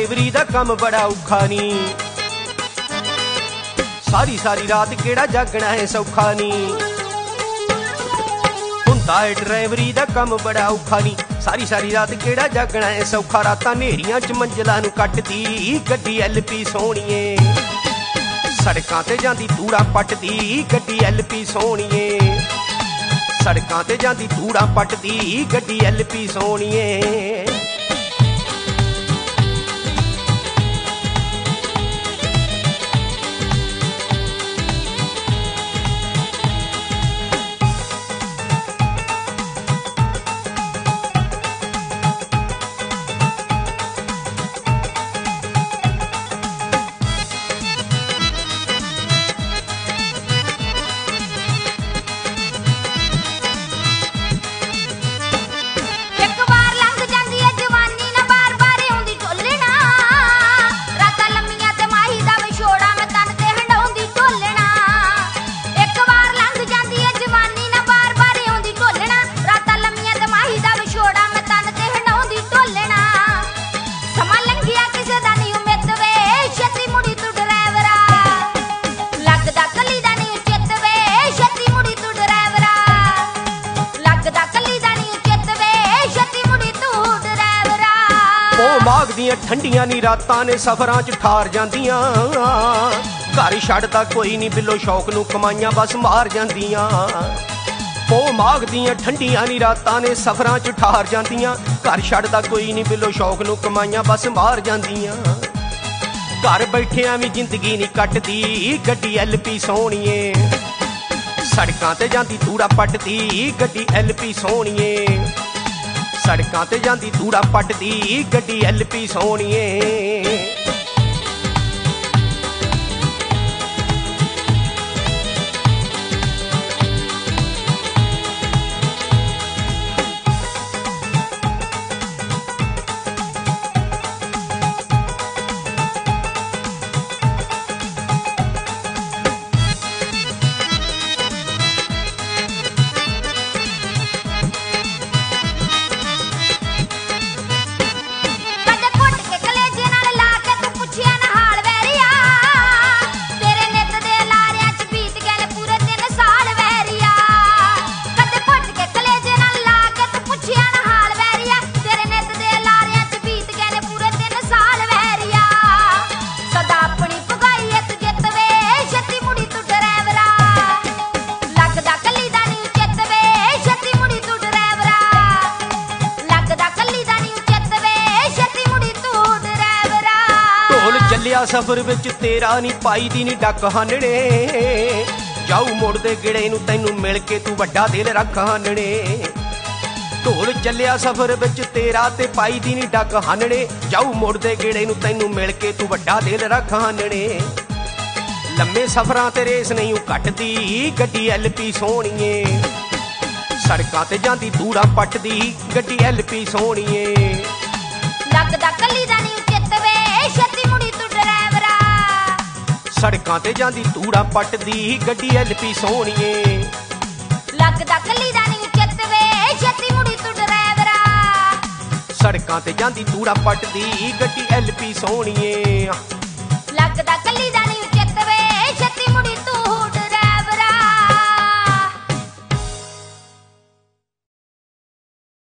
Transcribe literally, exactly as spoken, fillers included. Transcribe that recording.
ड्राइवरी दा कम बड़ा औखा नी, सारी सारी रात केड़ा जागना है सौखा नी। हुंदा है ड्राइवरी दा कम बड़ा औखा नी, सारी सारी रात केड़ा जागना है सौखा। रातां नेरियां च मंजिलां नूं कटदी गड्डी एल पी सोहणीए, सड़कां ते जांदी धूड़ा पटदी गड्डी एल पी सोहणीए, सड़कां ते जांदी धूड़ा पटदी गड्डी एल पी सोहणीए। माघ दियां ठंडियां नी रातां ने सफरां च ठार जांदियां, घर छड्डदा कोई नी बिलो शौक नूं कमाइयां बस मार जांदियां। ओ माघ दियां ठंडियां नी रातां ने सफरां च ठार जांदियां, घर छड्डदा कोई नी बिलो शौक नूं कमाइयां बस मार जांदियां। घर बैठियां भी जिंदगी नी कटदी गड्डी एल पी सोहणीए, सड़कां ते जांदी धूड़ा पटदी गड्डी एल पी सोहणीए, सड़कां ते जांदी धूड़ा पटदी गड्डी एल पी सोहणीए। ਚੱਲਿਆ ਸਫ਼ਰ ਵਿੱਚ ਤੇਰਾ ਨੀ ਪਾਈ ਦੀ ਨੀ ਡੱਕ ਹਾਨਣੇ, ਜਾਊ ਮੁੜਦੇ ਗਿੜੇ ਨੂੰ ਤੈਨੂੰ ਮਿਲ ਕੇ ਤੂੰ ਵੱਡਾ ਦਿਲ ਰੱਖ ਹਾਨਣੇ। ਢੋਲ ਚੱਲਿਆ ਸਫ਼ਰ ਵਿੱਚ ਤੇਰਾ ਤੇ ਪਾਈ ਦੀ ਨੀ ਡੱਕ ਹਾਨਣੇ, ਜਾਊ ਮੁੜਦੇ ਗਿੜੇ ਨੂੰ ਤੈਨੂੰ ਮਿਲ ਕੇ ਤੂੰ ਵੱਡਾ ਦਿਲ ਰੱਖ ਹਾਨਣੇ। ਲੰਮੇ ਸਫ਼ਰਾਂ ਤੇ ਰੇਸ ਨਹੀਂ ਘਟਦੀ ਗੱਡੀ ਐਲ ਪੀ ਸੋਹਣੀਏ, ਸੜਕਾਂ ਤੇ ਜਾਂਦੀ ਧੂੜਾ ਪੱਟਦੀ ਗੱਡੀ ਐਲ ਪੀ ਸੋਹਣੀਏ। ਲੱਗਦਾ ਕੱਲੀ ਦਾ ਨੀ ਚਿੱਤ ਵੇ ਛੇਤੀ ਮੁੜੀ ਤੂੰ ਡਰਾਈਵਰਾ, ਸੜਕਾਂ ਤੇ ਜਾਂਦੀ ਧੂੜਾ ਪੱਟਦੀ ਗੱਡੀ ਐਲ ਪੀ ਸੋਹਣੀਏ। ਲੱਗਦਾ ਕੱਲੀ ਦਾ ਨੀ ਚਿੱਤ ਵੇ ਛੇਤੀ ਮੁੜੀ ਤੂੰ ਡਰਾਈਵਰਾ, ਸੜਕਾਂ ਤੇ ਜਾਂਦੀ ਧੂੜਾ ਪੱਟਦੀ ਗੱਡੀ ਐਲ ਪੀ ਸੋਹਣੀਏ। ਲੱਗਦਾ ਕੱਲੀ ਦਾ ਨੀ